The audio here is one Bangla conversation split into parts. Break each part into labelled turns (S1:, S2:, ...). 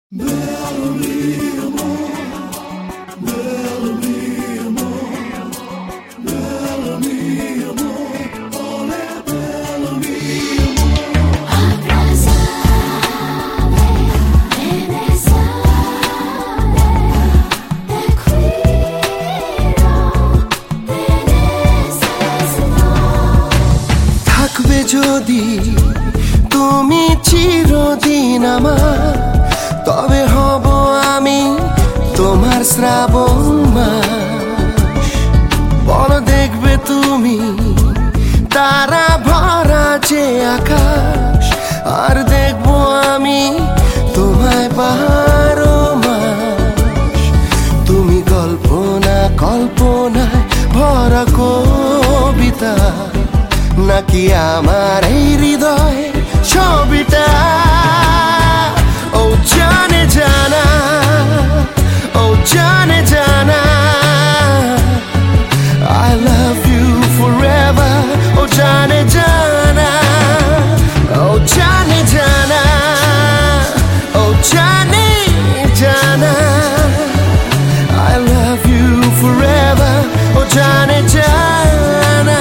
S1: থাকবে যদি তুমি চিরদিন আমার, তবে হব আমি তোমার শ্রাবণ মাস। বলো দেখবে তুমি তারা ভরা যে আকাশ, আর দেখবো আমি তোমায় 12 মাস। তুমি কল্পনায় ভরা কবিতা, নাকি আমার এই হৃদয় ছবিটা? ও জানে জানা, ও জানে জানা, I love you forever. ও জানে জানা, ও জানে জানা, ও জানে জানা, I love you forever. ও জানে জানা।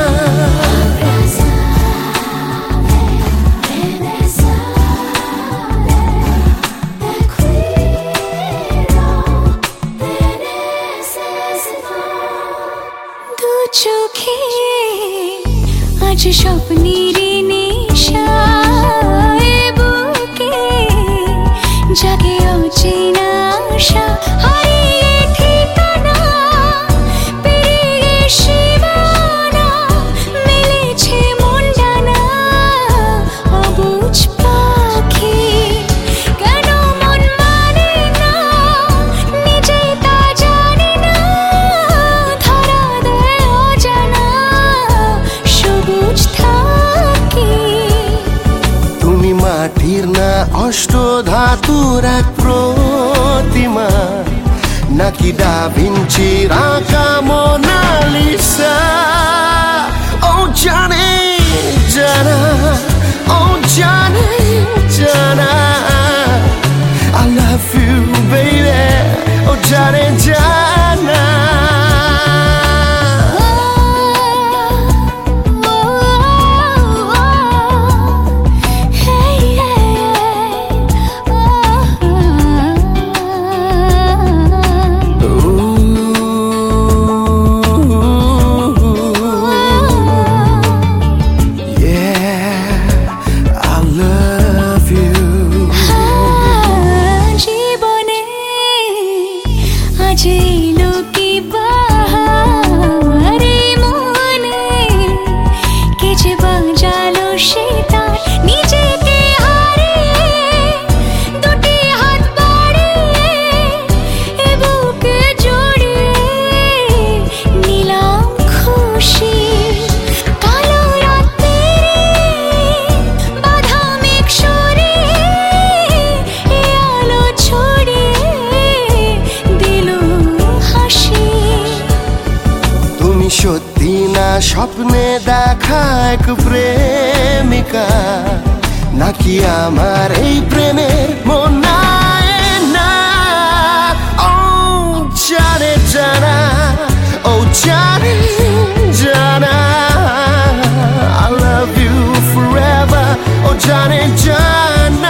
S2: চোখে আজ স্বপ্নের নেশায়, বুকে জাগে অচেনা আশা, হারিয়ে ঠিকানা, পেরিয়ে সীমানা, মেলেছে মন ডানা। অবুঝ পাখি কেন মন মানে না, নিজে তা জানি না, ধরা দেয় অজানা সবুজ থাকি।
S1: তুমি মাটির না অষ্ট ধাতুর এক প্রতিমা, নাকি ডা ভিঞ্চির আঁকা মোনালিসা? ও জানে জানা, ও জানে জানা, I love you baby. ও জানে জানা।
S2: যেলো কি বাহারে মনে, কে যে বাজালো সে তার নিজেকে হারিয়ে, দুটি হাত বাড়িয়ে এ বুকে জড়িয়ে নিলাম খুশি। কালো রাতে বাধা মেঘ সরিয়ে এ আলো ছড়িয়ে দিল হাসি।
S1: তুমি সত্যি না স্বপ্নে দেখা এক প্রেমিকা, নাকি আমার এই প্রেমের মনায় না? ও জানে জানা, ও জানে জানা, I love you forever. ও জানে জানা।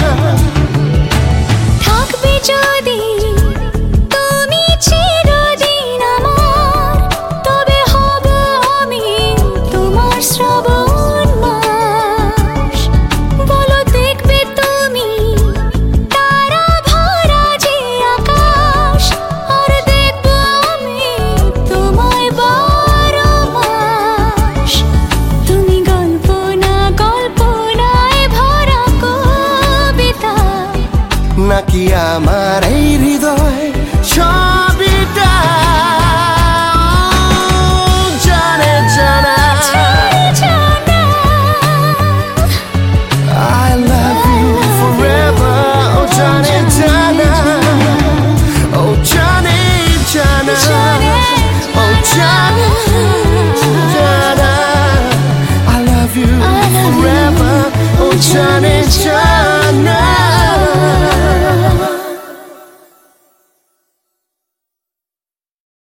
S2: থাকবে যদি তুমি চিরদিন আমার, তবে হব আমি তোমার শ্রাবণ মাস। বলো দেখবে তুমি তারা ভরা যে আকাশ, আর দেখবো আমি তোমায় 12 মাস। তুমি কল্পনায় ভরা কবিতা,
S1: নাকি আমার এই হৃদয়